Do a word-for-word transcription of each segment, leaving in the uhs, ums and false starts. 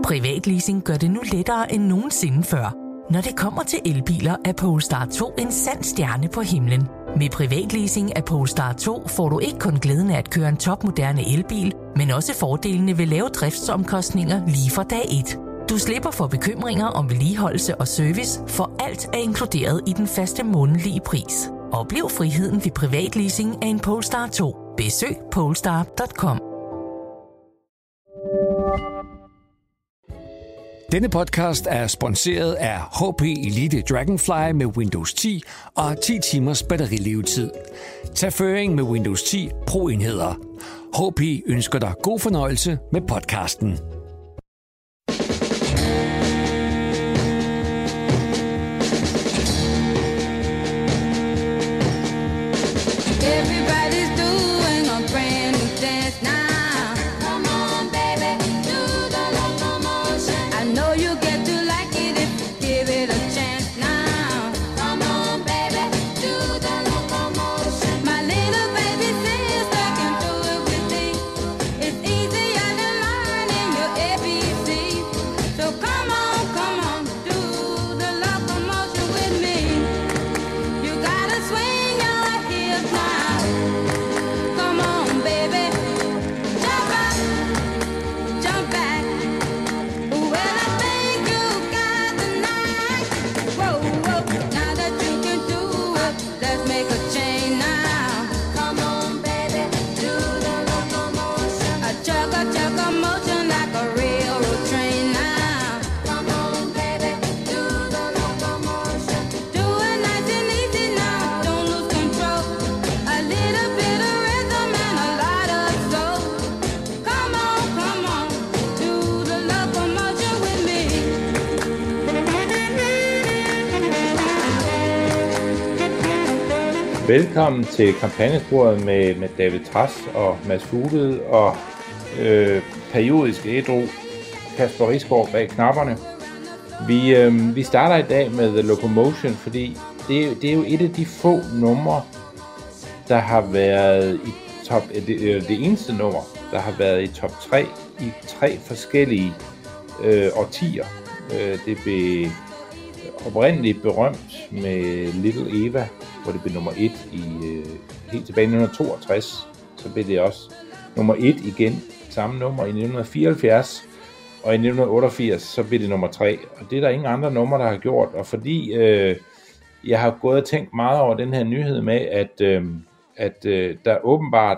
Privatleasing gør det nu lettere end nogensinde før. Når det kommer til elbiler, er Polestar to en sand stjerne på himlen. Med privatleasing af Polestar to får du ikke kun glæden af at køre en topmoderne elbil, men også fordelene ved lave driftsomkostninger lige fra dag et. Du slipper for bekymringer om vedligeholdelse og service, for alt er inkluderet i den faste månedlige pris. Oplev friheden ved privatleasing af en Polestar to. Besøg polestar punktum com. Denne podcast er sponsoreret af H P Elite Dragonfly med Windows ti og ti timers batterilevetid. Tag føring med Windows ti Pro-enheder. H P ønsker dig god fornøjelse med podcasten. Velkommen til kampagnesporet med, med David Trads og Mads Fuglede og øh, periodisk ædru Kasper Risgaard bag knapperne. Vi, øh, vi starter i dag med The Locomotion, fordi det, det er jo et af de få numre, der har været i top, det, det eneste nummer, der har været i top tre i tre forskellige øh, årtier. Øh, det blev oprindeligt berømt med Little Eva, hvor det blev nummer et i øh, helt tilbage i nitten toogtres. Så blev det også nummer et igen, samme nummer i nitten fireoghalvfjerds, og i nitten otteogfirs så blev det nummer tre. Og det er der ingen andre numre, der har gjort. Og fordi øh, jeg har gået og tænkt meget over den her nyhed med, at, øh, at øh, der åbenbart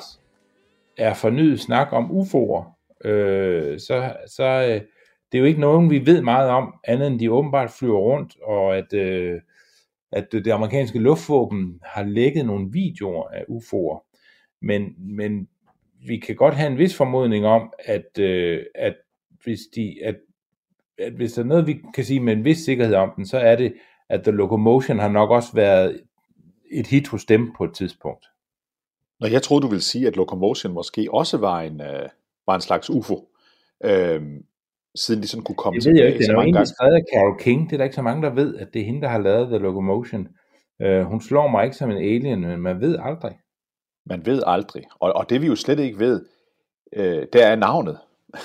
er fornyet snak om U F O'er, øh, så, så øh, det er jo ikke nogen, vi ved meget om, andet end de åbenbart flyver rundt, og at øh, at det amerikanske luftvåben har lækket nogle videoer af U F O'er. Men, men vi kan godt have en vis formodning om, at, øh, at, hvis de, at, at hvis der er noget, vi kan sige med en vis sikkerhed om den, så er det, at The Locomotion har nok også været et hit hos dem på et tidspunkt. Nå, jeg troede, du ville sige, at Locomotion måske også var en, øh, var en slags U F O. Øhm, siden de sådan kunne komme til. Jeg ved jo ikke, det er jo egentlig skrevet af Carole King. Det er der ikke så mange, der ved, at det er hende, der har lavet The Locomotion. Uh, hun slår mig ikke som en alien, men man ved aldrig. Man ved aldrig. Og, og det vi jo slet ikke ved, øh, det er navnet.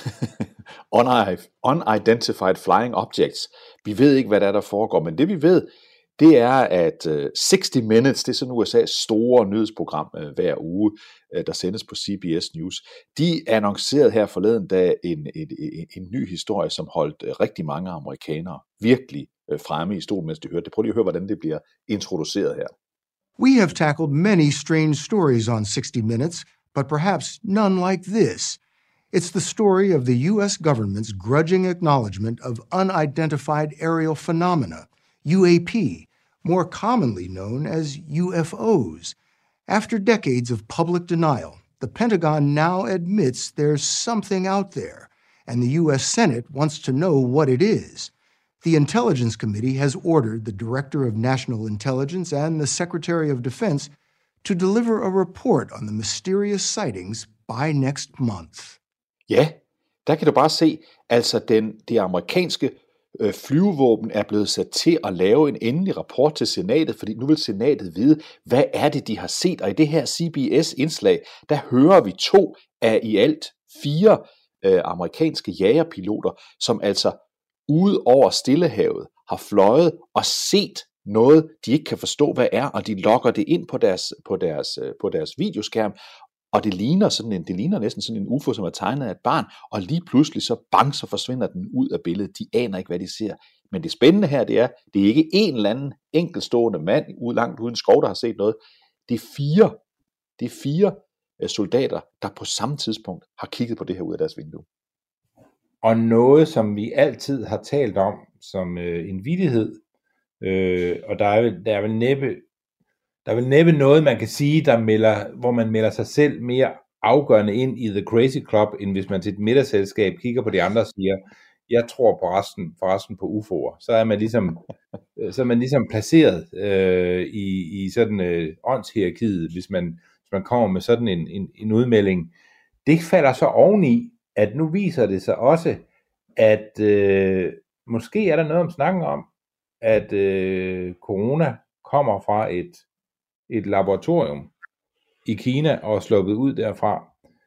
Unidentified Flying Objects. Vi ved ikke, hvad der er, der foregår, men det vi ved, det er, at uh, sixty minutes, det er sådan U S A's store nyhedsprogram uh, hver uge, uh, der sendes på C B S News. De annoncerede her forleden dag en, en, en, en ny historie, som holdt uh, rigtig mange amerikanere virkelig uh, fremme i stolen, mens de hørte det. Prøv lige at høre, hvordan det bliver introduceret her. We have tackled many strange stories on sixty minutes, but perhaps none like this. It's the story of the U S government's grudging acknowledgement of unidentified aerial phenomena, U A P, more commonly known as U F Os. After decades of public denial, the Pentagon now admits there's something out there, and the U S Senate wants to know what it is. The Intelligence Committee has ordered the Director of National Intelligence and the Secretary of Defense to deliver a report on the mysterious sightings by next month. Ja, der kan du bare se, altså den, det amerikanske øh, flyvevåben er blevet sat til at lave en endelig rapport til senatet, fordi nu vil senatet vide, hvad er det, de har set. Og i det her C B S-indslag, der hører vi to af i alt fire øh, amerikanske jagerpiloter, som altså ude over Stillehavet har fløjet og set noget, de ikke kan forstå, hvad er, og de logger det ind på deres, på deres, på deres videoskærm, og det ligner, sådan en, det ligner næsten sådan en U F O, som er tegnet af et barn, og lige pludselig så bang, så forsvinder den ud af billedet. De aner ikke, hvad de ser. Men det spændende her, det er, det er ikke en eller anden enkeltstående mand ude langt uden skov, der har set noget. Det er fire, det er fire soldater, der på samme tidspunkt har kigget på det her ud af deres vindue. Og noget, som vi altid har talt om som øh, en vittighed, øh, og der er, vel, der er vel næppe der er vel næppe noget, man kan sige, der melder, hvor man melder sig selv mere afgørende ind i The Crazy Club, end hvis man til et middagsselskab kigger på de andre og siger, jeg tror på resten, for resten på U F O'er. Så er man ligesom, så er man ligesom placeret øh, i, i sådan øh, åndshierarkiet, hvis man, hvis man kommer med sådan en, en, en udmelding. Det falder så oveni, at nu viser det sig også, at øh, måske er der noget om snakken om, at øh, corona kommer fra et, et laboratorium i Kina og er sluppet ud derfra.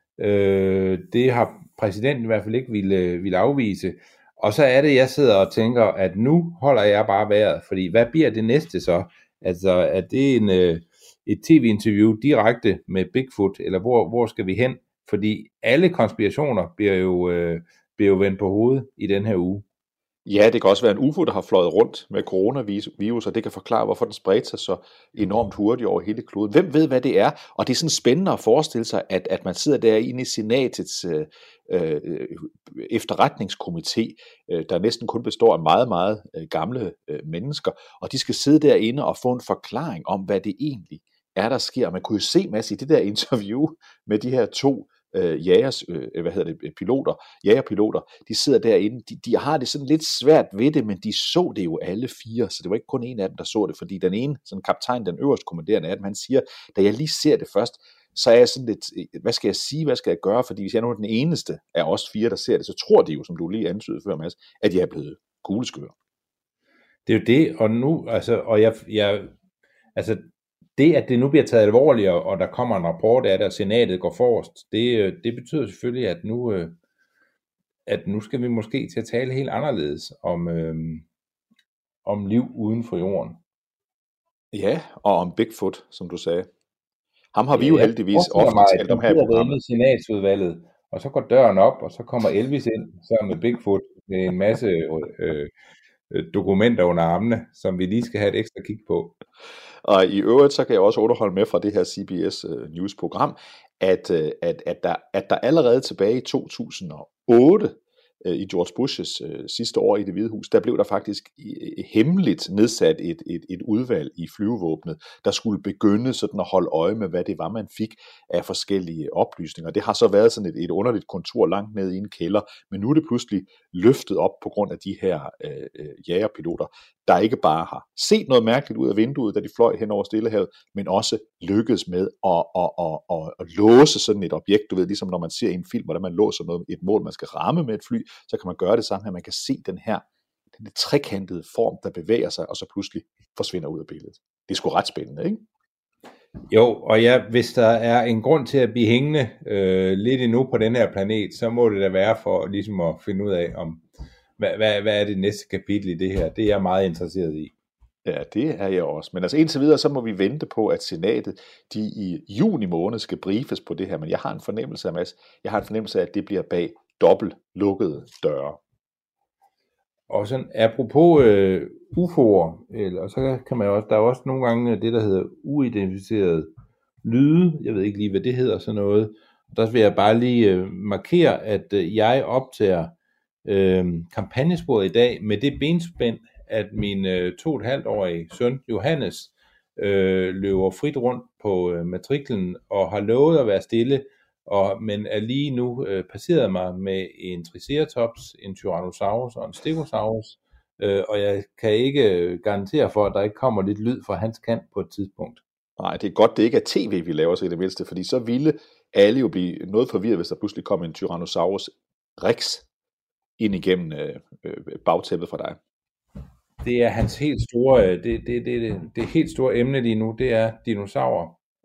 Øh, det har præsidenten i hvert fald ikke ville, ville afvise. Og så er det, jeg sidder og tænker, at nu holder jeg bare vejret, fordi hvad bliver det næste så? Altså, er det en, øh, et tv-interview direkte med Bigfoot, eller hvor, hvor skal vi hen? Fordi alle konspirationer bliver jo, øh, bliver jo vendt på hovedet i den her uge. Ja, det kan også være en U F O, der har fløjet rundt med coronavirus, og det kan forklare, hvorfor den spredte sig så enormt hurtigt over hele kloden. Hvem ved, hvad det er? Og det er sådan spændende at forestille sig, at, at man sidder derinde i senatets øh, øh, efterretningskomité, øh, der næsten kun består af meget, meget øh, gamle øh, mennesker, og de skal sidde derinde og få en forklaring om, hvad det egentlig er, der sker. Man kunne jo se, Mads, i det der interview med de her to Øh, jægers, øh, hvad hedder det, piloter, jægerpiloter, de sidder derinde, de, de har det sådan lidt svært ved det, men de så det jo alle fire, så det var ikke kun en af dem, der så det, fordi den ene, sådan kaptajn, den øverst kommanderende af dem, han siger, da jeg lige ser det først, så er jeg sådan lidt, hvad skal jeg sige, hvad skal jeg gøre, fordi hvis jeg nu er den eneste af os fire, der ser det, så tror de jo, som du lige antydede før, Mads, at jeg er blevet kugleskør. Det er jo det, og nu, altså, og jeg, jeg altså, det, at det nu bliver taget alvorligt, og der kommer en rapport af det, og senatet går forrest, det, det betyder selvfølgelig, at nu, at nu skal vi måske til at tale helt anderledes om, øhm, om liv uden for jorden. Ja, og om Bigfoot, som du sagde. Ham har vi jo ja, heldigvis ofte mig, talt om her i programmet. I senatsudvalget, og så går døren op, og så kommer Elvis ind sammen med Bigfoot med en masse øh, dokumenter under armene, som vi lige skal have et ekstra kig på. Og i øvrigt, så kan jeg også underholde med fra det her C B S uh, News-program, at, uh, at, at, der, at der allerede tilbage i to tusind og otte, uh, i George Bushes uh, sidste år i Det Hvide Hus, der blev der faktisk uh, hemmeligt nedsat et, et, et udvalg i flyvevåbnet, der skulle begynde sådan at holde øje med, hvad det var, man fik af forskellige oplysninger. Det har så været sådan et, et underligt kontor langt ned i en kælder, men nu er det pludselig løftet op på grund af de her uh, jagerpiloter, der ikke bare har set noget mærkeligt ud af vinduet, da de fløj hen over Stillehavet, men også lykkedes med at, at, at, at, at låse sådan et objekt. Du ved, ligesom når man ser i en film, hvordan man låser noget, et mål, man skal ramme med et fly, så kan man gøre det samme her. Man kan se den her den trekantede form, der bevæger sig, og så pludselig forsvinder ud af billedet. Det er sgu ret spændende, ikke? Jo, og ja, hvis der er en grund til at blive hængende øh, lidt endnu på den her planet, så må det da være for ligesom at finde ud af, om Hvad, hvad, hvad er det næste kapitel i det her? Det er jeg meget interesseret i. Ja, det er jeg også. Men altså indtil videre, så må vi vente på, at senatet, de i juni måned skal briefes på det her. Men jeg har en fornemmelse af, Mads, jeg har en fornemmelse af, at det bliver bag dobbelt lukkede døre. Og sådan, apropos øh, U F O'er, eller, så kan man jo også, der er også nogle gange det, der hedder uidentificerede lyde. Jeg ved ikke lige, hvad det hedder, sådan noget. Der vil jeg bare lige øh, markere, at øh, jeg optager Øh, kampagnesporet i dag med det benspænd, at min øh, to og et halvt årige søn Johannes øh, løber frit rundt på øh, matriklen og har lovet at være stille, og, men er lige nu øh, passeret mig med en Triceratops, en Tyrannosaurus og en Stegosaurus, øh, og jeg kan ikke garantere for, at der ikke kommer lidt lyd fra hans kant på et tidspunkt. Nej, det er godt, det ikke er tv, vi laver så i det mindste, fordi så ville alle jo blive noget forvirret, hvis der pludselig kom en Tyrannosaurus Rex ind igennem øh, øh, bagtæppet for dig. Det er hans helt store, det, det, det, det, det helt store emne lige nu, det er dinosaurer.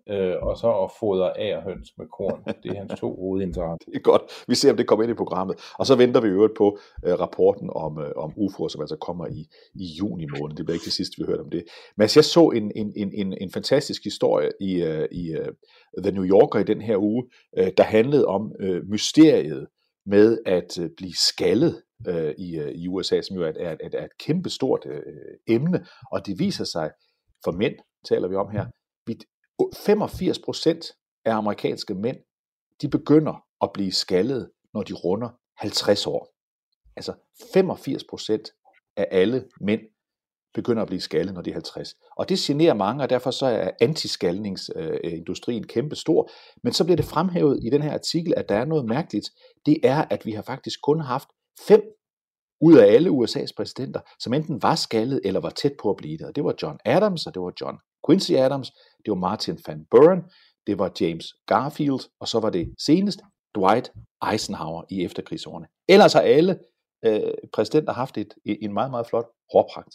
øh, og så at fodre agerhøns med korn. Det er hans to hovedinteresser. Det er godt. Vi ser, om det kommer ind i programmet. Og så venter vi i øvrigt på uh, rapporten om, uh, om U F O'er, som altså kommer i, i juni måned. Det bliver ikke det sidste, vi hørte om det. Men altså, jeg så en, en, en, en, en fantastisk historie i, uh, i uh, The New Yorker i den her uge, uh, der handlede om uh, mysteriet med at uh, blive skaldet uh, i, uh, i U S A, som jo er, er, er, er et kæmpestort uh, emne. Og det viser sig, for mænd taler vi om her, femogfirs procent af amerikanske mænd, de begynder at blive skaldet, når de runder halvtreds år. Altså femogfirs procent af alle mænd begynder at blive skaldet, når de er halvtreds. Og det generer mange, og derfor så er antiskalningsindustrien kæmpestor. Men så bliver det fremhævet i den her artikel, at der er noget mærkeligt. Det er, at vi har faktisk kun haft fem ud af alle U S A's præsidenter, som enten var skaldet eller var tæt på at blive det. Og det var John Adams, og det var John Quincy Adams, det var Martin Van Buren, det var James Garfield, og så var det senest Dwight Eisenhower i efterkrigsårene. Ellers har alle øh, præsidenter haft et, en meget, meget flot hårpragt.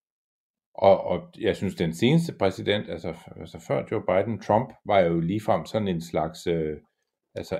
Og, og jeg synes, den seneste præsident, altså, altså før Joe Biden, Trump, var jo ligefrem sådan en slags øh, altså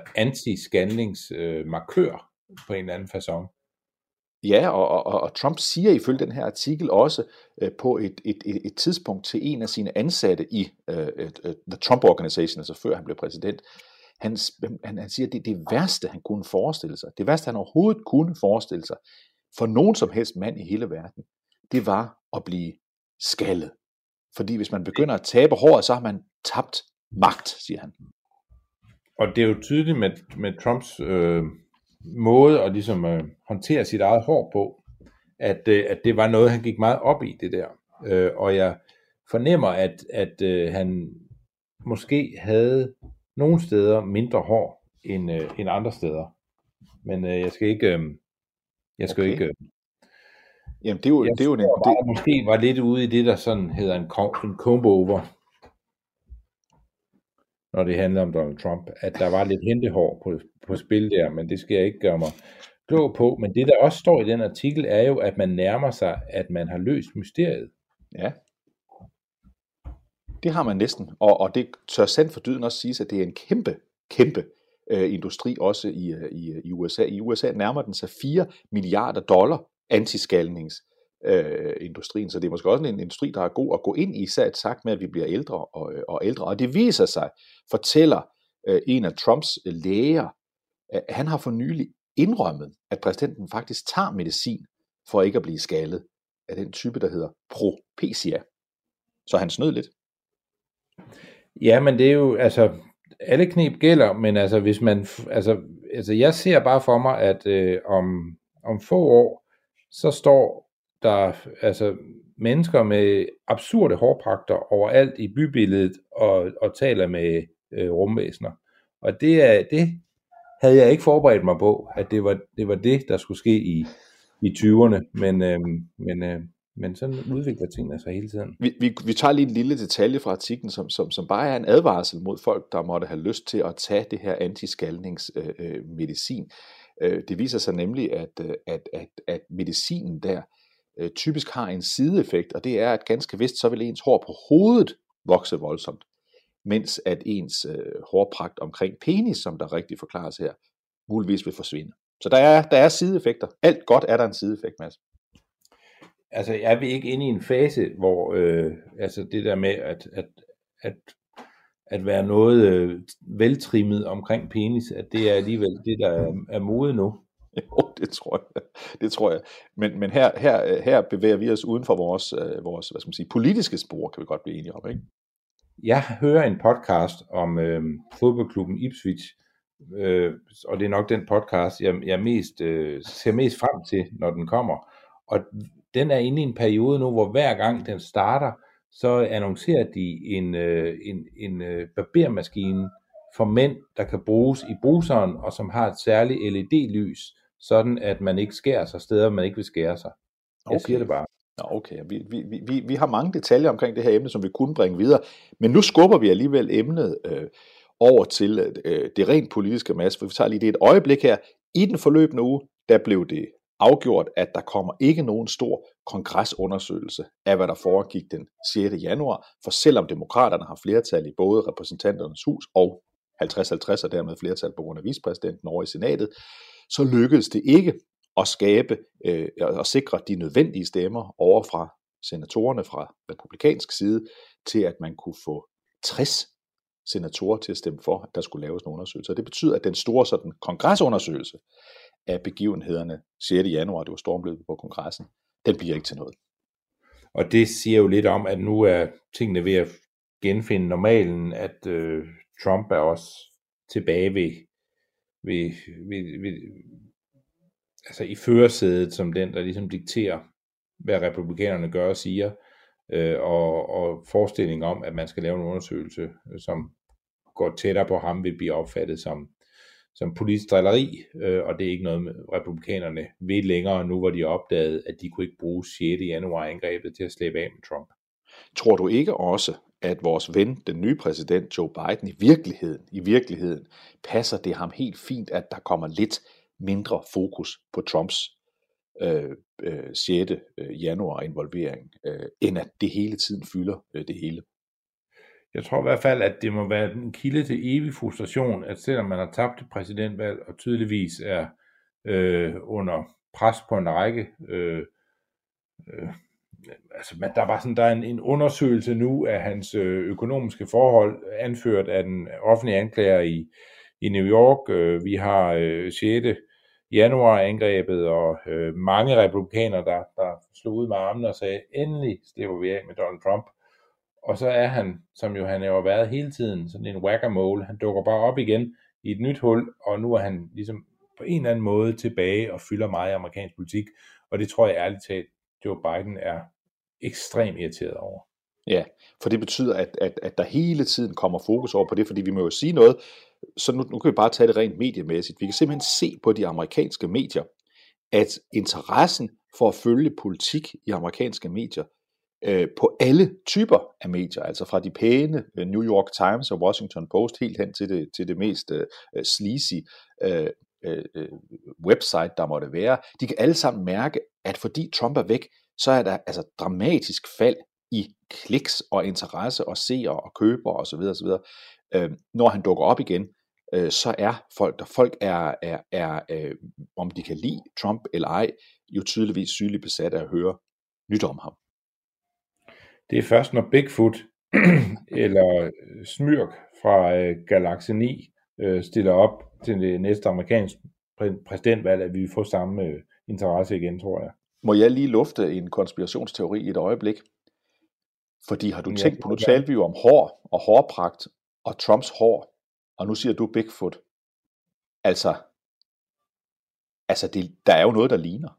anti-scanningsmarkør øh, på en eller anden facon. Ja, og, og, og Trump siger ifølge den her artikel også øh, på et, et, et, et tidspunkt til en af sine ansatte i øh, et, et, The Trump Organization, altså før han blev præsident, han, han, han siger, at det er det værste, han kunne forestille sig, det værste, han overhovedet kunne forestille sig, for nogen som helst mand i hele verden, det var at blive skaldet. Fordi hvis man begynder at tabe håret, så har man tabt magt, siger han. Og det er jo tydeligt med, med Trumps øh, måde at ligesom øh, håndtere sit eget hår på, at, øh, at det var noget, han gik meget op i, det der. Øh, og jeg fornemmer, at, at øh, han måske havde nogle steder mindre hår end, øh, end andre steder. Men øh, jeg skal ikke... Øh, jeg skal okay. ikke... Øh, Jamen, det er jo, jeg det er jo tror, en, bare, det... måske var lidt ude i det, der sådan hedder en, en comb-over, når det handler om Donald Trump, at der var lidt hentehår på, på spil der, men det skal jeg ikke gøre mig klog på. Men det, der også står i den artikel, er jo, at man nærmer sig, at man har løst mysteriet. Ja, det har man næsten, og, og det tør sandt for dyden også sige, at det er en kæmpe, kæmpe øh, industri også i, i, i U S A. I U S A nærmer den sig fire milliarder dollar antiskalnings øh, industrien, så det er måske også en industri, der er god at gå ind i, især i takt med, at vi bliver ældre og, og ældre. Og det viser sig, fortæller øh, en af Trumps læger, at han har for nylig indrømmet, at præsidenten faktisk tager medicin for ikke at blive skaldet af den type, der hedder Propecia. Så han snød lidt. Ja, men det er jo, altså, alle knep gælder, men altså, hvis man, altså, altså jeg ser bare for mig, at øh, om, om få år, så står der altså mennesker med absurde hårpragter overalt i bybilledet og, og taler med øh, rumvæsener. Og det, er, det havde jeg ikke forberedt mig på, at det var det, var det der skulle ske i, i tyverne, men, øh, men, øh, men sådan udvikler tingene sig hele tiden. Vi, vi, vi tager lige en lille detalje fra artiklen, som, som, som bare er en advarsel mod folk, der måtte have lyst til at tage det her antiskalningsmedicin. Øh, øh, det viser sig nemlig, at, at, at, at medicinen der øh, typisk har en sideeffekt, og det er, at ganske vist, så vil ens hår på hovedet vokse voldsomt, mens at ens øh, hårpragt omkring penis, som der rigtig forklares her, muligvis vil forsvinde. Så der er, der er sideeffekter. Alt godt er der en sideeffekt, Mads. Altså, jeg vil ikke ind i en fase, hvor øh, altså det der med at, at, at, at være noget øh, veltrimmet omkring penis, at det er alligevel det, der er, er mode nu. Jo, det tror jeg. Det tror jeg. Men, men her, her, her bevæger vi os uden for vores, øh, vores hvad skal man sige, politiske spor, kan vi godt blive enige om, ikke? Jeg hører en podcast om øh, fodboldklubben Ipswich, øh, og det er nok den podcast, jeg, jeg mest, øh, ser mest frem til, når den kommer. Og den er inde i en periode nu, hvor hver gang den starter, så annoncerer de en, øh, en, en øh, barbermaskine for mænd, der kan bruges i bruseren, og som har et særligt L E D-lys, sådan at man ikke skærer sig steder, man ikke vil skære sig. Jeg okay. siger det bare. Okay, vi, vi, vi, vi har mange detaljer omkring det her emne, som vi kunne bringe videre, men nu skubber vi alligevel emnet øh, over til øh, det rent politiske, Mads, for vi tager lige det et øjeblik her. I den forløbende uge, der blev det afgjort, at der kommer ikke nogen stor kongresundersøgelse af, hvad der foregik den sjette januar, for selvom demokraterne har flertal i både repræsentanternes hus og halvtreds halvtreds og dermed flertal på grund af vicepræsidenten over i senatet, så lykkedes det ikke at skabe øh, og sikre de nødvendige stemmer over fra senatorerne fra republikansk side, til at man kunne få tres senatorer til at stemme for, at der skulle laves en undersøgelse. Og det betyder, at den store sådan, kongresundersøgelse af begivenhederne sjette januar, det var stormløbet på kongressen, den bliver ikke til noget. Og det siger jo lidt om, at nu er tingene ved at genfinde normalen, at øh, Trump er også tilbage ved, ved, ved, ved altså i førersædet som den, der ligesom dikterer, hvad republikanerne gør og siger, øh, og, og forestillingen om, at man skal lave en undersøgelse, som går tættere på ham, vil blive opfattet som, som politisk drilleri, øh, og det er ikke noget, republikanerne ved længere, nu hvor de opdagede, at de kunne ikke bruge sjette januar angrebet til at slippe af med Trump. Tror du ikke også, at vores ven, den nye præsident Joe Biden, i virkeligheden, i virkeligheden passer det ham helt fint, at der kommer lidt mindre fokus på Trumps øh, øh, sjette januar involvering, øh, end at det hele tiden fylder øh, det hele? Jeg tror i hvert fald, at det må være en kilde til evig frustration, at selvom man har tabt et præsidentvalg, og tydeligvis er øh, under pres på en række, øh, øh, altså der var sådan, der er en, en undersøgelse nu af hans øh, økonomiske forhold, anført af den offentlige anklager i, i New York. Øh, vi har øh, sjette januar angrebet, og øh, mange republikanere, der, der slog ud med armene og sagde, endelig slipper vi af med Donald Trump. Og så er han, som jo han har været hele tiden, sådan en whack-a-mole. Han dukker bare op igen i et nyt hul, og nu er han ligesom på en eller anden måde tilbage og fylder meget i amerikansk politik. Og det tror jeg ærligt talt, Joe Biden er ekstremt irriteret over. Ja, for det betyder, at, at, at der hele tiden kommer fokus over på det, fordi vi må jo sige noget, så nu, nu kan vi bare tage det rent mediemæssigt. Vi kan simpelthen se på de amerikanske medier, at interessen for at følge politik i amerikanske medier, øh, på alle typer af medier, altså fra de pæne New York Times og Washington Post, helt hen til det, til det mest øh, sleazy øh, øh, website, der måtte være, de kan alle sammen mærke, at fordi Trump er væk, så er der altså dramatisk fald i kliks og interesse og seere og købere osv. osv. Øh, når han dukker op igen, øh, så er folk, der folk er, er, er øh, om de kan lide Trump eller ej, jo tydeligvis sygeligt besat af at høre nyt om ham. Det er først, når Bigfoot eller Smyrk fra øh, Galaxy ni øh, stiller op til det næste amerikanske præ- præsidentvalg, at vi får samme øh, interesse igen, tror jeg. Må jeg lige lufte en konspirationsteori i et øjeblik? Fordi har du Ja, tænkt på, nu talte vi jo om hår og hårpragt og Trumps hår, og nu siger du Bigfoot. Altså, altså det, der er jo noget, der ligner.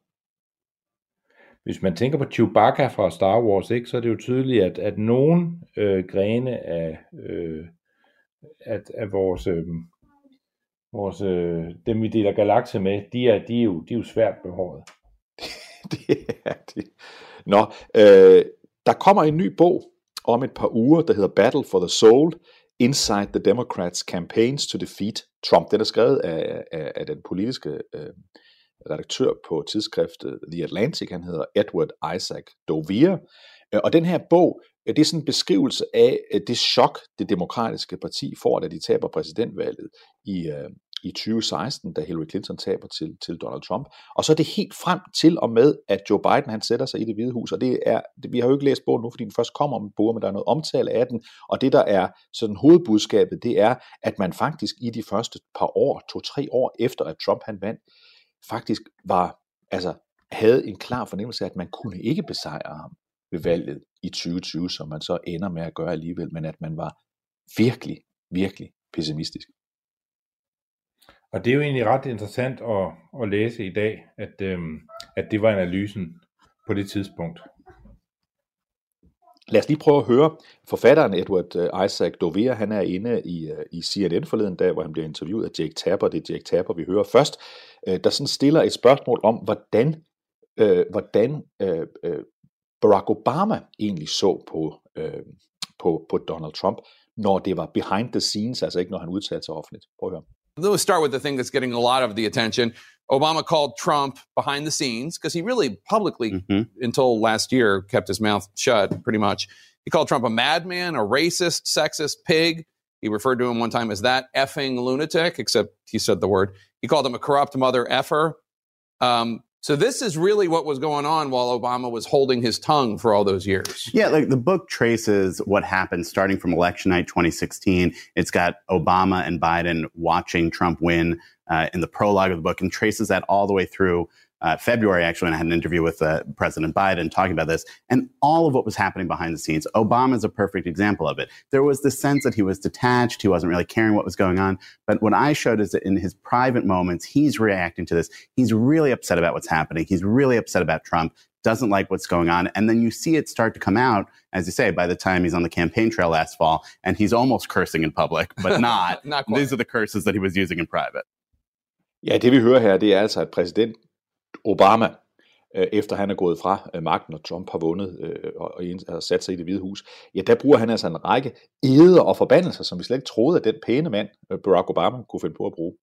Hvis man tænker på Chewbacca fra Star Wars, ikke, så er det jo tydeligt, at, at nogle øh, grene af, øh, at, af vores, øh, vores øh, dem vi deler galakse med, de er, de er, jo, de er jo svært behåret. Det er det. Nå, øh, der kommer en ny bog om et par uger, der hedder Battle for the Soul, Inside the Democrats' Campaigns to Defeat Trump. Den er skrevet af, af, af den politiske øh, redaktør på tidsskriftet The Atlantic, han hedder Edward Isaac Dovere. Og den her bog, det er sådan en beskrivelse af det chok, det demokratiske parti får, da de taber præsidentvalget i, øh, i tyve seksten, da Hillary Clinton taber til, til Donald Trump. Og så er det helt frem til og med, at Joe Biden han sætter sig i Det Hvide Hus. Og det er, det, vi har jo ikke læst bogen nu, fordi den først kommer om en bog, men der er noget omtale af den. Og det, der er sådan hovedbudskabet, det er, at man faktisk i de første par år, to-tre år efter, at Trump han vandt, faktisk var, altså, havde en klar fornemmelse af, at man kunne ikke besejre ham ved valget i tyve tyve, som man så ender med at gøre alligevel, men at man var virkelig, virkelig pessimistisk. Og det er jo egentlig ret interessant at, at læse i dag, at, øhm, at det var analysen på det tidspunkt. Lad os lige prøve at høre forfatteren Edward Isaac Dovere. Han er inde i, i C N N forleden dag, hvor han bliver interviewet af Jake Tapper. Det er Jake Tapper, vi hører først, der sådan stiller et spørgsmål om, hvordan, øh, hvordan øh, Barack Obama egentlig så på, øh, på, på Donald Trump, når det var behind the scenes, altså ikke når han udtalte sig offentligt. Prøv at høre. Let's start with the thing that's getting a lot of the attention. Obama called Trump behind the scenes because he really publicly, mm-hmm. until last year, kept his mouth shut pretty much. He called Trump a madman, a racist, sexist pig. He referred to him one time as that effing lunatic, except he said the word. He called him a corrupt mother effer. Um, so this is really what was going on while Obama was holding his tongue for all those years. Yeah, like the book traces what happened starting from election night twenty sixteen. It's got Obama and Biden watching Trump win uh, in the prologue of the book, and traces that all the way through uh, February, actually, when I had an interview with uh, President Biden talking about this, and all of what was happening behind the scenes. Obama's a perfect example of it. There was this sense that he was detached, he wasn't really caring what was going on, but what I showed is that in his private moments, he's reacting to this. He's really upset about what's happening. He's really upset about Trump, doesn't like what's going on, and then you see it start to come out, as you say, by the time he's on the campaign trail last fall, and he's almost cursing in public, but not. Not quite. These are the curses that he was using in private. Ja, det vi hører her, det er altså, at præsident Obama, øh, efter han er gået fra øh, magten, og Trump har vundet øh, og, og har sat sig i Det Hvide Hus, ja, der bruger han altså en række eder og forbandelser, som vi slet ikke troede, at den pæne mand, øh, Barack Obama, kunne finde på at bruge.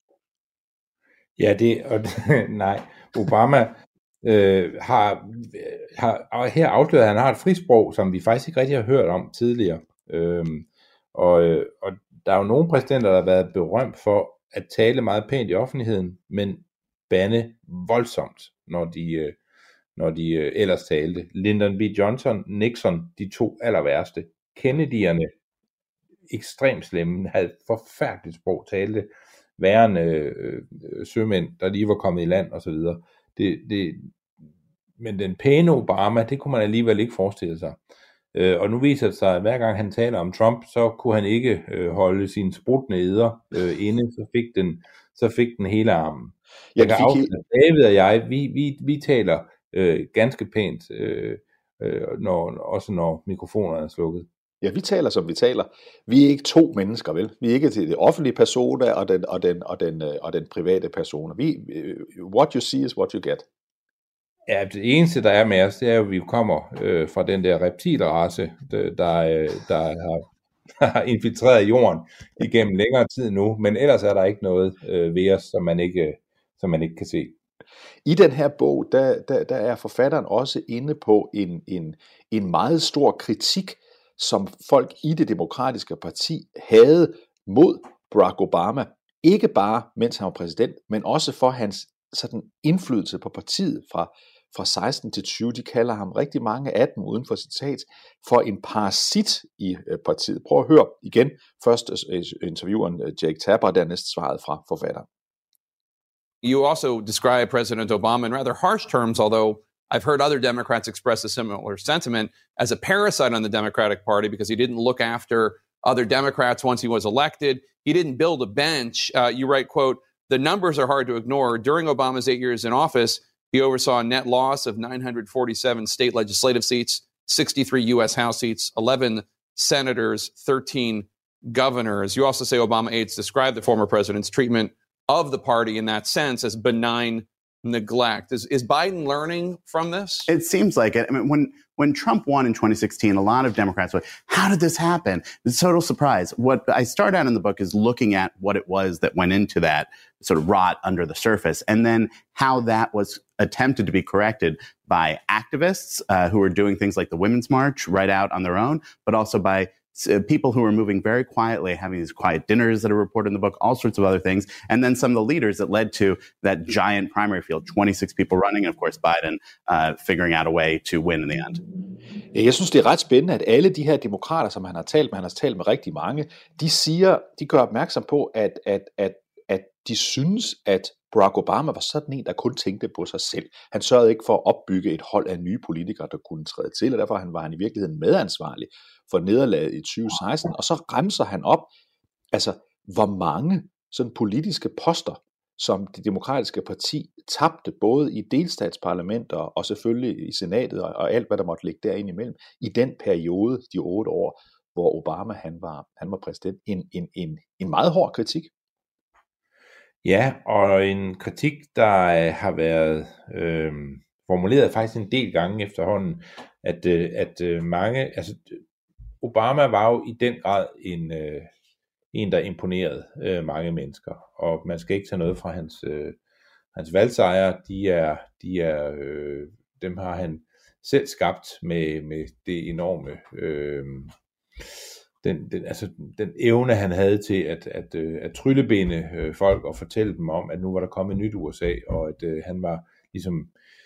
Ja, det, og nej, Obama øh, har, har, og her afsløret, at han har et frisprog, som vi faktisk ikke rigtig har hørt om tidligere. Øhm, og, og der er jo nogle præsidenter, der har været berømt for at tale meget pænt i offentligheden, men bande voldsomt, når de, når de ellers talte. Lyndon B. Johnson, Nixon, de to aller værste. Kennedy'erne, ekstremt slemme, havde forfærdeligt sprog, talte værre end øh, sømænd, der lige var kommet i land og så videre. Det, det, men den pæne Obama, det kunne man alligevel ikke forestille sig. Øh, og nu viser det sig, at hver gang han taler om Trump, så kunne han ikke øh, holde sine sprutne eder øh, inde, så fik den, så fik den hele armen. Jeg kan afsløre, David og jeg, vi, vi, vi taler øh, ganske pænt, øh, øh, når, også når mikrofonerne er slukket. Ja, vi taler, som vi taler. Vi er ikke to mennesker, vel? Vi er ikke til det offentlige persona og den, og den, og den, og den private persona. Vi, what you see is what you get. Ja, det eneste, der er med os, det er jo, at vi kommer øh, fra den der reptilrace, der, der, der har, har infiltreret jorden igennem længere tid nu, men ellers er der ikke noget øh, ved os, som man ikke, som man ikke kan se. I den her bog, der, der, der er forfatteren også inde på en, en, en meget stor kritik, som folk i det demokratiske parti havde mod Barack Obama. Ikke bare mens han var præsident, men også for hans sådan indflydelse på partiet fra, fra seksten til tyve. De kalder ham, rigtig mange af dem uden for citat, for en parasit i partiet. Prøv at høre igen. Først intervieweren Jake Tapper, og dernæst svaret fra forfatteren. You also describe President Obama in rather harsh terms, although I've heard other Democrats express a similar sentiment, as a parasite on the Democratic Party because he didn't look after other Democrats once he was elected. He didn't build a bench. Uh, you write, quote, "The numbers are hard to ignore. During Obama's eight years in office, he oversaw a net loss of nine hundred forty-seven state legislative seats, sixty-three U S House seats, eleven senators, thirteen governors." You also say Obama aides describe the former president's treatment of the party in that sense as benign neglect. Is, is Biden learning from this? It seems like it. I mean, when when Trump won in twenty sixteen, a lot of Democrats were, how did this happen? It's a total surprise. What I start out in the book is looking at what it was that went into that sort of rot under the surface, and then how that was attempted to be corrected by activists uh, who were doing things like the Women's March right out on their own, but also by Uh, people who were moving very quietly, having these quiet dinners that are reported in the book, all sorts of other things. And then some of the leaders that led to that giant primary field, twenty-six people running, and of course Biden uh, figuring out a way to win in the end. Jeg synes, det er ret spændende, at alle de her demokrater, som han har talt med, han har talt med rigtig mange, de siger, de gør opmærksom på, at, at, at, at de synes, at Barack Obama var sådan en, der kun tænkte på sig selv. Han sørgede ikke for at opbygge et hold af nye politikere, der kunne træde til, og derfor var han i virkeligheden medansvarlig for nederlaget i tyve seksten, og så remser han op, altså hvor mange sådan politiske poster, som det demokratiske parti tabte, både i delstatsparlamenter og selvfølgelig i senatet og, og alt, hvad der måtte ligge derinde imellem, i den periode, de otte år, hvor Obama han var, han var præsident. En, en, en, en meget hård kritik. Ja, og en kritik, der har været øh, formuleret faktisk en del gange efterhånden, at, øh, at øh, mange, altså Obama var jo i den grad en, øh, en, der imponerede øh, mange mennesker. Og man skal ikke tage noget fra hans, øh, hans valgsejre. De er, de er, øh, dem har han selv skabt med, med det enorme, øh, den, den, altså den evne, han havde til at, at, at, at tryllebinde øh, folk og fortælle dem om, at nu var der kommet et nyt U S A, og at øh, han var ligesom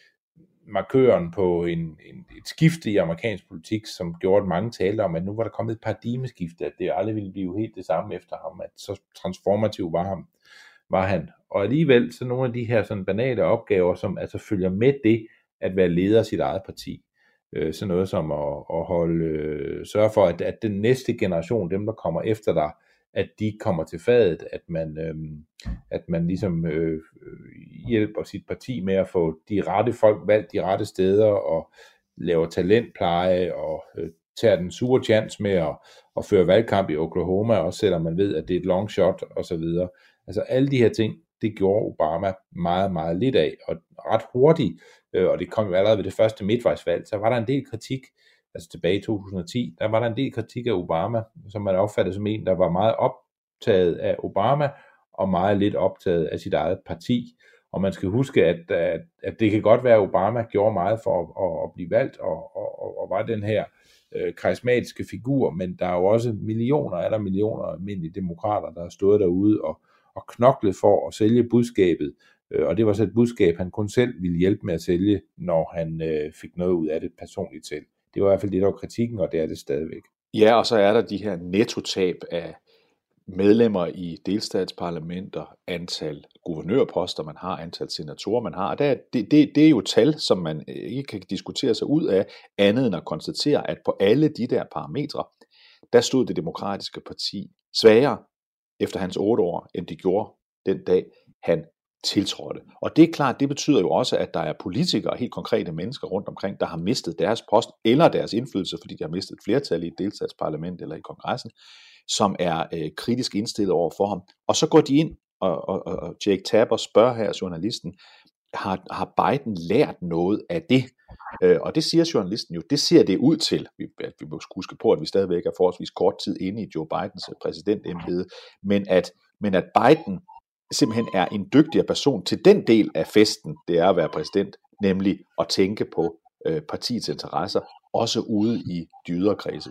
markøren på en, en, et skifte i amerikansk politik, som gjorde, at mange talte om, at nu var der kommet et paradigmeskifte, at det aldrig ville blive helt det samme efter ham, at så transformativ var, ham, var han. Og alligevel, så nogle af de her sådan banale opgaver, som altså følger med det, at være leder af sit eget parti, øh, sådan noget som at, at holde, øh, sørge for, at, at den næste generation, dem der kommer efter dig, at de kommer til fadet, at man, øh, at man ligesom øh, hjælper sit parti med at få de rette folk valgt de rette steder, og laver talentpleje, og øh, tager den sure chance med at, at føre valgkamp i Oklahoma, også selvom man ved, at det er et long shot, og så videre. Altså alle de her ting, det gjorde Obama meget, meget lidt af, og ret hurtigt, øh, og det kom jo allerede ved det første midtvejsvalg, så var der en del kritik, altså tilbage i to tusind og ti, der var der en del kritik af Obama, som man opfattede som en, der var meget optaget af Obama, og meget lidt optaget af sit eget parti. Og man skal huske, at, at, at det kan godt være, at Obama gjorde meget for at, at, at blive valgt, og, og, og var den her øh, karismatiske figur, men der er jo også millioner, er der millioner af almindelige demokrater, der har stået derude og, og knoklet for at sælge budskabet, øh, og det var så et budskab, han kun selv ville hjælpe med at sælge, når han øh, fik noget ud af det personligt selv. Det var i hvert fald det, der var kritikken, og det er det stadigvæk. Ja, og så er der de her nettotab af medlemmer i delstatsparlamenter, antal guvernørposter, man har, antal senatorer, man har. Det, det, det er jo tal, som man ikke kan diskutere sig ud af, andet end at konstatere, at på alle de der parametre, der stod det demokratiske parti svagere efter hans otte år, end de gjorde den dag, han tiltrådte. Og det er klart, det betyder jo også, at der er politikere, helt konkrete mennesker rundt omkring, der har mistet deres post eller deres indflydelse, fordi de har mistet flertal i et delstatsparlament eller i kongressen, som er øh, kritisk indstillet over for ham. Og så går de ind, og, og, og Jake Tapper spørger her journalisten, har, har Biden lært noget af det? Øh, og det siger journalisten jo, det ser det ud til. Vi, at vi må huske på, at vi stadigvæk er forholdsvis kort tid inde i Joe Bidens præsidentembede, men at, men at Biden simpelthen er en dygtigere person til den del af festen, det er at være præsident, nemlig at tænke på øh, partiets interesser, også ude i de ydre kredse.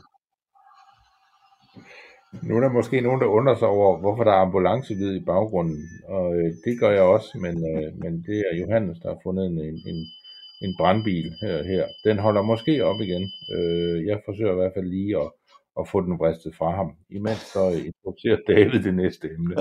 Nu er der måske nogen, der undrer sig over, hvorfor der er ambulancelyd i baggrunden, og øh, det gør jeg også, men, øh, men det er Johannes, der har fundet en, en, en brandbil her, her. Den holder måske op igen. Øh, jeg forsøger i hvert fald lige at, at få den vristet fra ham. Imens så introducerer David det næste emne.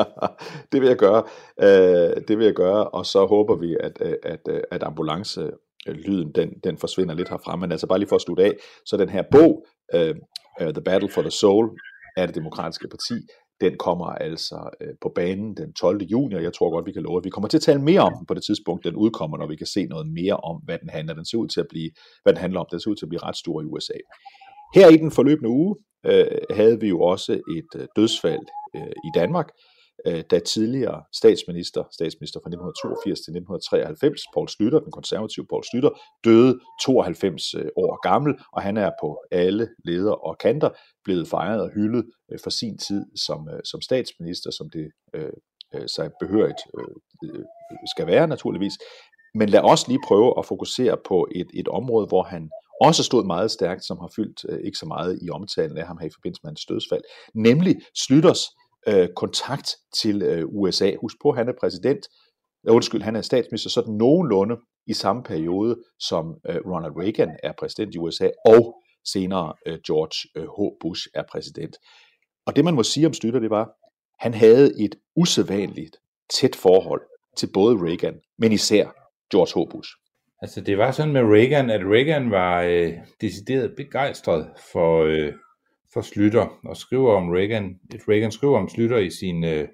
Det vil jeg gøre, øh, det vil jeg gøre, og så håber vi, at, at, at ambulancelyden den, den forsvinder lidt herfra. Men altså bare lige for at slutte af, så den her bog, uh, uh, The Battle for the Soul, af det demokratiske parti, den kommer altså øh, på banen den tolvte juni, og jeg tror godt, vi kan love, at vi kommer til at tale mere om den på det tidspunkt, den udkommer, når vi kan se noget mere om, hvad den handler. Den ser ud til at blive, hvad den handler om. Den ser ud til at blive ret stor i U S A. Her i den forløbende uge øh, havde vi jo også et øh, dødsfald øh, i Danmark, øh, da tidligere statsminister, statsminister fra nitten toogfirs til nitten treoghalvfems, Poul Schlüter, den konservative Poul Schlüter, døde tooghalvfems år gammel, og han er på alle leder og kanter blevet fejret og hyldet øh, for sin tid som, øh, som statsminister, som det øh, øh, sig behørigt øh, skal være naturligvis. Men lad os lige prøve at fokusere på et, et område, hvor han også stod meget stærkt, som har fyldt øh, ikke så meget i omtalen af ham her i forbindelse med hans dødsfald, nemlig Schlüters øh, kontakt til øh, U S A. Husk på, han er præsident, øh, undskyld, han er statsminister, sådan nogenlunde i samme periode, som øh, Ronald Reagan er præsident i U S A, og senere øh, George øh, H. Bush er præsident. Og det man må sige om Schlüter, det var, han havde et usædvanligt tæt forhold til både Reagan, men især George H. Bush. Altså det var sådan med Reagan, at Reagan var øh, decideret begejstret for, øh, for Schlüter, og skriver om Reagan, Reagan skriver om Schlüter i sin, øh,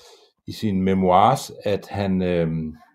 i sin memoirs, at han, øh,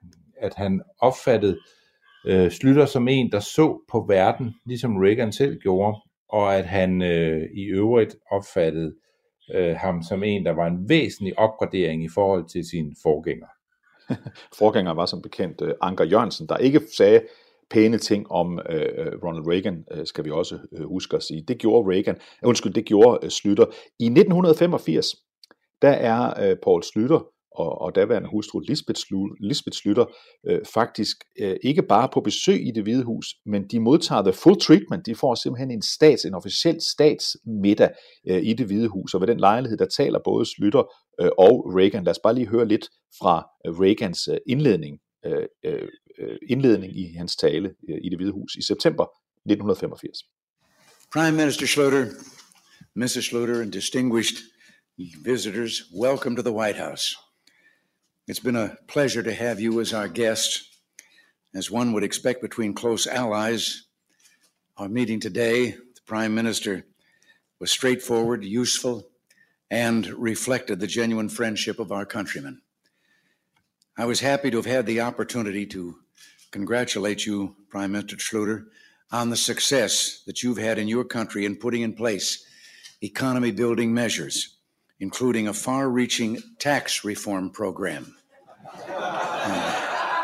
at han opfattede øh, Schlüter som en, der så på verden, ligesom Reagan selv gjorde, og at han øh, i øvrigt opfattede øh, ham som en, der var en væsentlig opgradering i forhold til sin forgænger. Forgænger var som bekendt uh, Anker Jørgensen, der ikke sagde pæne ting om uh, Ronald Reagan, uh, skal vi også uh, huske at sige. Det gjorde Reagan, uh, undskyld, det gjorde uh, Schlüter. I nitten femogfirs, der er øh, Poul Schlüter og, og daværende hustru Lisbeth, Slu, Lisbeth Schlüter øh, faktisk øh, ikke bare på besøg i Det Hvide Hus, men de modtager the full treatment. De får simpelthen en stats, en officiel statsmiddag øh, i Det Hvide Hus, og ved den lejlighed, der taler både Schlüter øh, og Reagan. Lad os bare lige høre lidt fra øh, Reagans øh, indledning, øh, øh, indledning i hans tale øh, i Det Hvide Hus i september nitten femogfirs. Prime Minister Schlüter, Missus Schlüter, and distinguished visitors, welcome to the White House. It's been a pleasure to have you as our guest. As one would expect between close allies, our meeting today, the Prime Minister, was straightforward, useful, and reflected the genuine friendship of our countrymen. I was happy to have had the opportunity to congratulate you, Prime Minister Schlüter, on the success that you've had in your country in putting in place economy-building measures, including a far-reaching tax reform program. Uh,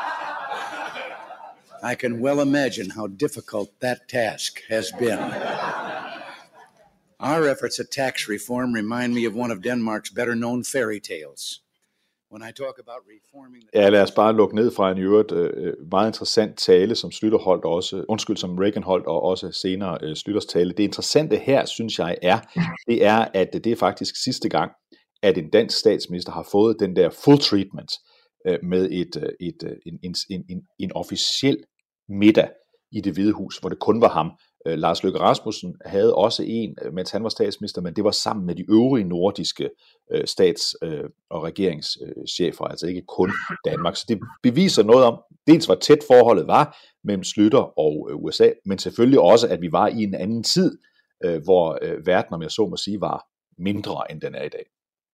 I can well imagine how difficult that task has been. Our efforts at tax reform remind me of one of Denmark's better-known fairy tales. When I talk about reforming the... Ja, lad os bare lukke ned fra en øvrigt øh, meget interessant tale, som Schlüter holdt også, undskyld, som Reagan holdt, og også senere øh, Schlüters tale. Det interessante her, synes jeg, er, det er, at det er faktisk sidste gang, at en dansk statsminister har fået den der full treatment øh, med et, et, en, en, en, en officiel middag i Det Hvide Hus, hvor det kun var ham. Øh, Lars Løkke Rasmussen havde også en, mens han var statsminister, men det var sammen med de øvrige nordiske øh, stats- øh, og regeringschefer, altså ikke kun Danmark. Så det beviser noget om, dels hvor tæt forholdet var mellem Schlüter og øh, U S A, men selvfølgelig også, at vi var i en anden tid, øh, hvor øh, verden, om jeg så må sige, var mindre, end den er i dag.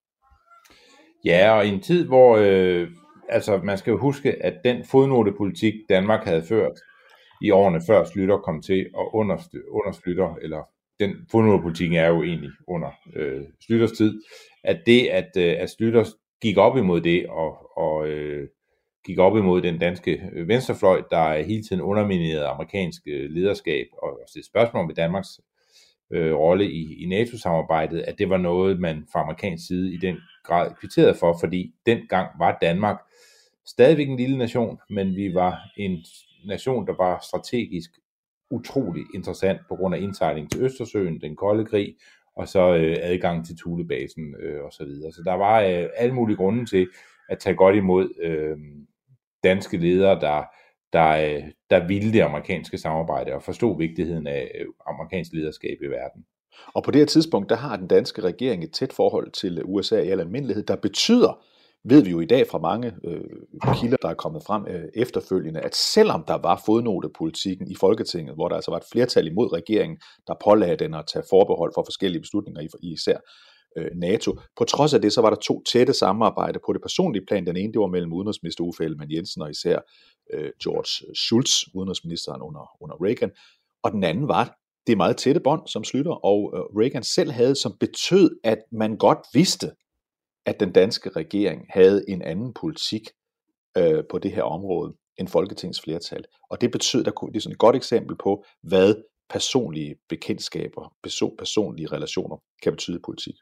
Ja, og i en tid, hvor øh, altså man skal jo huske, at den fodnotepolitik, Danmark havde ført i årene før Schlüter kom til at under, under Schlüter, eller den fodnotepolitikken er jo egentlig under øh, Schlüters tid, at det, at, øh, at Schlüter gik op imod det, og, og øh, gik op imod den danske venstrefløj, der hele tiden underminerede amerikansk lederskab, og, og stillede spørgsmål med Danmarks øh, rolle i, i NATO-samarbejdet, at det var noget, man fra amerikansk side i den grad kvitterede for, fordi dengang var Danmark stadigvæk en lille nation, men vi var en nation, der var strategisk utrolig interessant på grund af indsejling til Østersøen, den kolde krig, og så øh, adgang til Thulebasen øh, og så videre. Så der var øh, alle mulige grunde til at tage godt imod øh, danske ledere, der, der, øh, der ville det amerikanske samarbejde og forstod vigtigheden af øh, amerikansk lederskab i verden. Og på det her tidspunkt, der har den danske regering et tæt forhold til U S A i al almindelighed, der betyder, ved vi jo i dag fra mange øh, kilder, der er kommet frem øh, efterfølgende, at selvom der var fodnotepolitikken i Folketinget, hvor der altså var et flertal imod regeringen, der pålagde den at tage forbehold for forskellige beslutninger i, i især øh, NATO, på trods af det, så var der to tætte samarbejder på det personlige plan. Den ene, det var mellem udenrigsminister Uffe Ellemann-Jensen og især øh, George Shultz, udenrigsministeren under, under Reagan, og den anden var det meget tætte bånd, som Schlüter og øh, Reagan selv havde, som betød, at man godt vidste, at den danske regering havde en anden politik øh, på det her område end Folketingets flertal. Og det betød, der kunne, det er sådan et godt eksempel på, hvad personlige bekendtskaber, person, personlige relationer kan betyde i politik.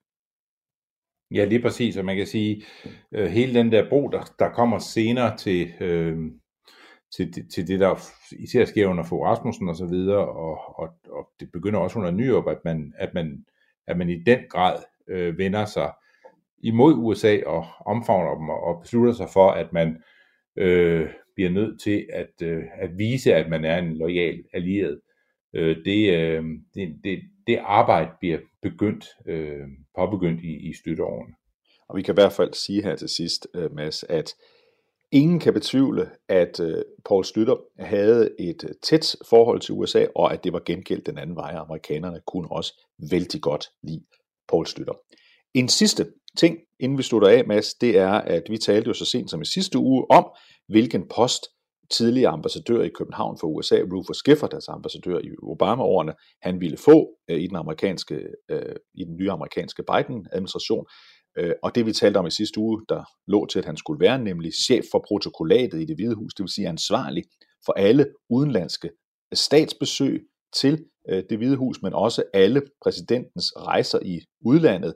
Ja, lige præcis, og man kan sige, øh, hele den der bro, der, der kommer senere til, øh, til, til det, der især sker under Fogh Rasmussen og så videre, og, og, og det begynder også under Nyrup, at man, at man, at man i den grad øh, vender sig imod U S A og omfavner dem og beslutter sig for, at man øh, bliver nødt til at, øh, at vise, at man er en loyal allieret. Øh, det, øh, det, det, det arbejde bliver begyndt, øh, påbegyndt i, i støtteårene. Og vi kan i hvert fald sige her til sidst, uh, Mads, at ingen kan betvivle, at uh, Poul Schlüter havde et tæt forhold til U S A, og at det var gengældt den anden vej. Amerikanerne kunne også vældig godt lide Poul Schlüter. En sidste ting, inden vi slutter af, Mads, det er, at vi talte jo så sent som i sidste uge om, hvilken post tidligere ambassadør i København for U S A, Rufus Gifford, altså ambassadør i Obama-årene, han ville få øh, i, den amerikanske, øh, i den nye amerikanske Biden-administration. Øh, og det vi talte om i sidste uge, der lå til, at han skulle være, nemlig chef for protokollatet i Det Hvide Hus, det vil sige ansvarlig for alle udenlandske statsbesøg til øh, Det Hvide Hus, men også alle præsidentens rejser i udlandet,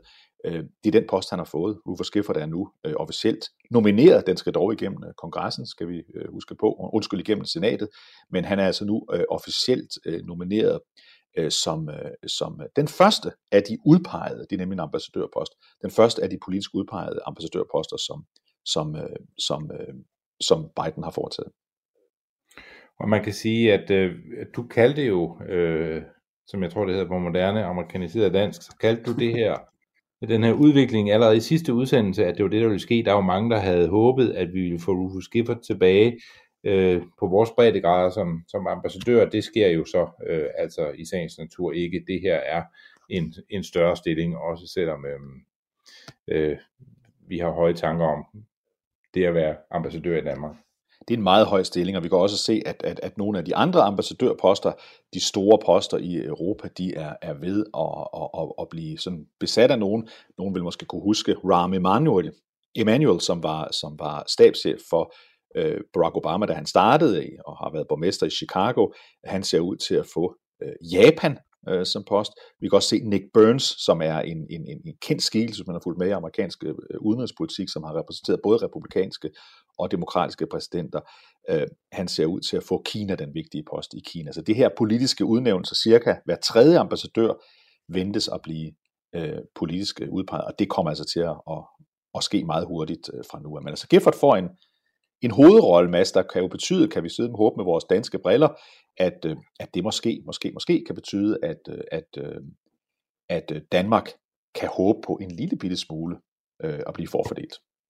Øh, det er den post, han har fået. Rufus Gifford er nu øh, officielt nomineret. Den skal dog igennem øh, kongressen, skal vi øh, huske på. Undskyld, igennem senatet. Men han er altså nu øh, officielt øh, nomineret øh, som, øh, som den første af de udpegede, det er nemlig en ambassadørpost, den første af de politisk udpegede ambassadørposter, som, som, øh, som, øh, som Biden har foretaget. Og man kan sige, at øh, du kaldte jo, øh, som jeg tror det hedder på moderne amerikaniseret dansk, så kaldte du det her, den her udvikling allerede i sidste udsendelse, at det var det, der ville ske. Der var mange, der havde håbet, at vi ville få Rufus Gifford tilbage øh, på vores breddegrader som, som ambassadør. Det sker jo så øh, altså i sagens natur ikke. Det her er en, en større stilling, også selvom øh, øh, vi har høje tanker om det at være ambassadør i Danmark. Det er en meget høj stilling, og vi kan også se, at, at, at nogle af de andre ambassadørposter, de store poster i Europa, de er, er ved at, at, at, at blive sådan besat af nogen. Nogen vil måske kunne huske Rahm Emanuel, Emanuel som, var, som var stabschef for øh, Barack Obama, da han startede og har været borgmester i Chicago. Han ser ud til at få øh, Japan øh, som post. Vi kan også se Nick Burns, som er en, en, en kendt skikkelse, som man har fulgt med i amerikansk øh, udenrigspolitik, som har repræsenteret både republikanske og demokratiske præsidenter. Øh, han ser ud til at få Kina den vigtige post i Kina. Så det her politiske udnævnelse, cirka hver tredje ambassadør, ventes at blive øh, politisk udpeget, og det kommer altså til at, at, at ske meget hurtigt øh, fra nu af. Men altså Gifford får en, en hovedrolle, Mads, der kan jo betyde, kan vi sidde med håb med vores danske briller, at, øh, at det måske, måske, måske kan betyde, at, øh, at, øh, at Danmark kan håbe på en lille bitte smule øh, at blive forfordelt.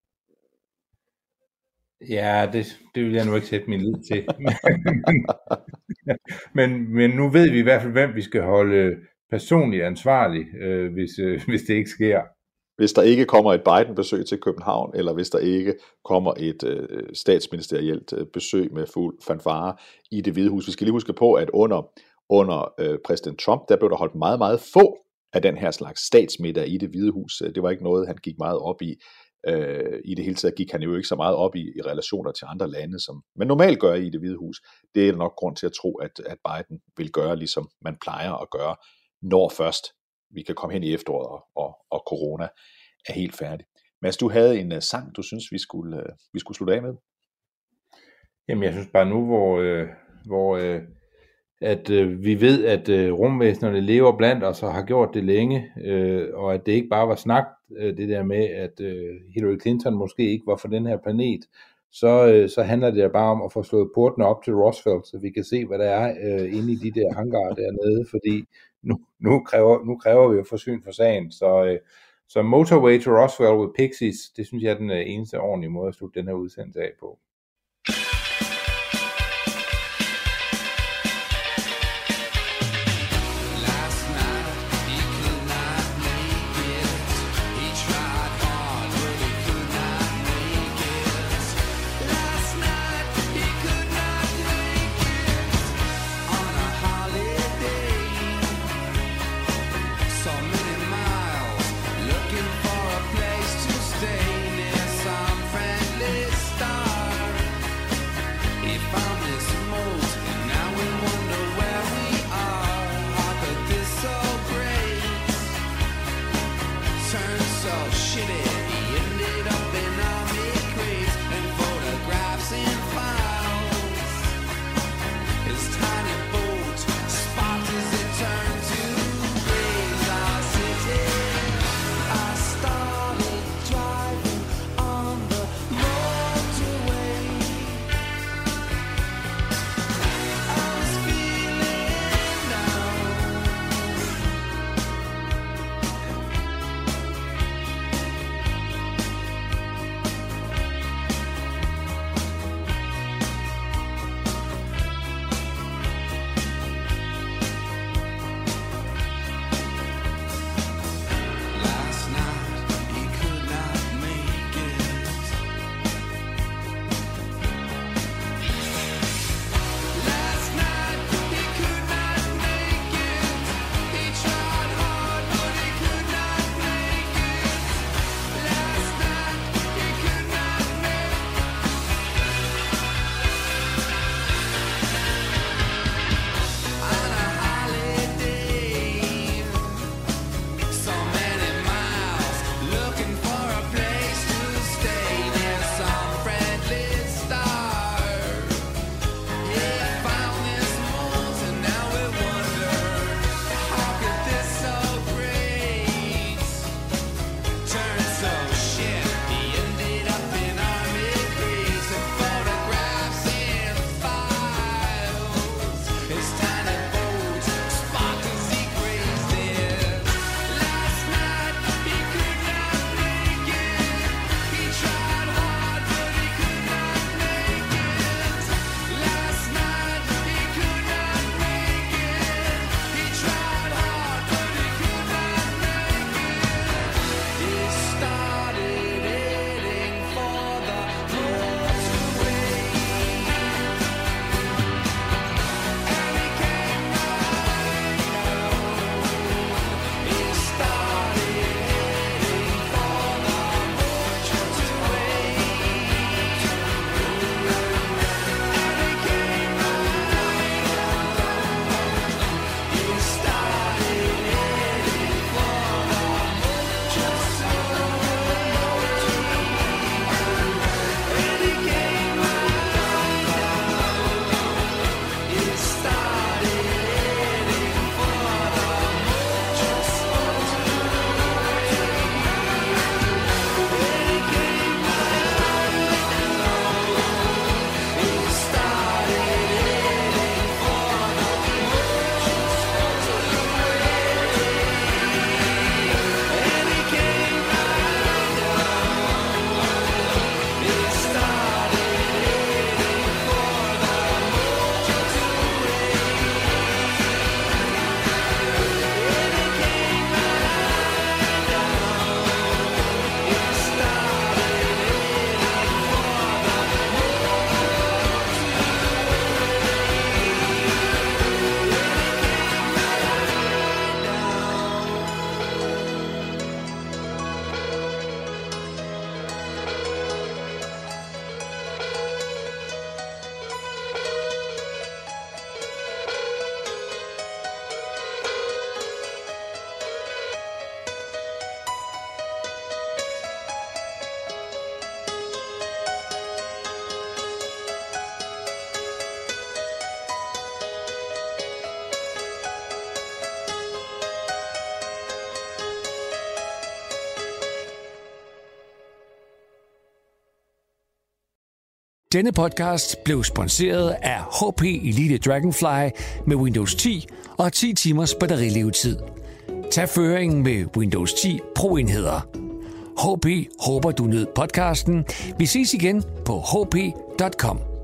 Ja, det, det vil jeg nu ikke sætte min lid til. men, men nu ved vi i hvert fald, hvem vi skal holde personligt ansvarlig, øh, hvis, øh, hvis det ikke sker. Hvis der ikke kommer et Biden-besøg til København, eller hvis der ikke kommer et øh, statsministerielt øh, besøg med fuld fanfare i Det Hvide Hus. Vi skal lige huske på, at under, under øh, præsident Trump, der blev der holdt meget, meget få af den her slags statsmiddag i Det Hvide Hus. Det var ikke noget, han gik meget op i. Øh, I det hele taget gik han jo ikke så meget op i, i relationer til andre lande, som man normalt gør i Det Hvide Hus. Det er nok grund til at tro, at, at Biden vil gøre, ligesom man plejer at gøre, når først vi kan komme hen i efteråret, og, og, og corona er helt færdig. Mads, du havde en uh, sang, du synes, vi skulle, uh, vi skulle slutte af med? Jamen, jeg synes bare nu, hvor, øh, hvor øh, at øh, vi ved, at øh, rumvæsenerne lever blandt os og har gjort det længe, øh, og at det ikke bare var snak, øh, det der med, at øh, Hillary Clinton måske ikke var for den her planet, så, øh, så handler det bare om at få slået portene op til Roswell, så vi kan se, hvad der er øh, inde i de der hangarer dernede, fordi nu, nu, kræver, nu kræver vi jo forsyn for sagen, så, øh, så Motorway to Roswell with Pixies, det synes jeg er den øh, eneste ordentlige måde at slutte den her udsendelse af på. Denne podcast blev sponsoreret af H P Elite Dragonfly med Windows ti og ti timers batterilevetid. Tag føring med Windows ti Pro-enheder. H P håber, du nød podcasten. Vi ses igen på h p punktum com.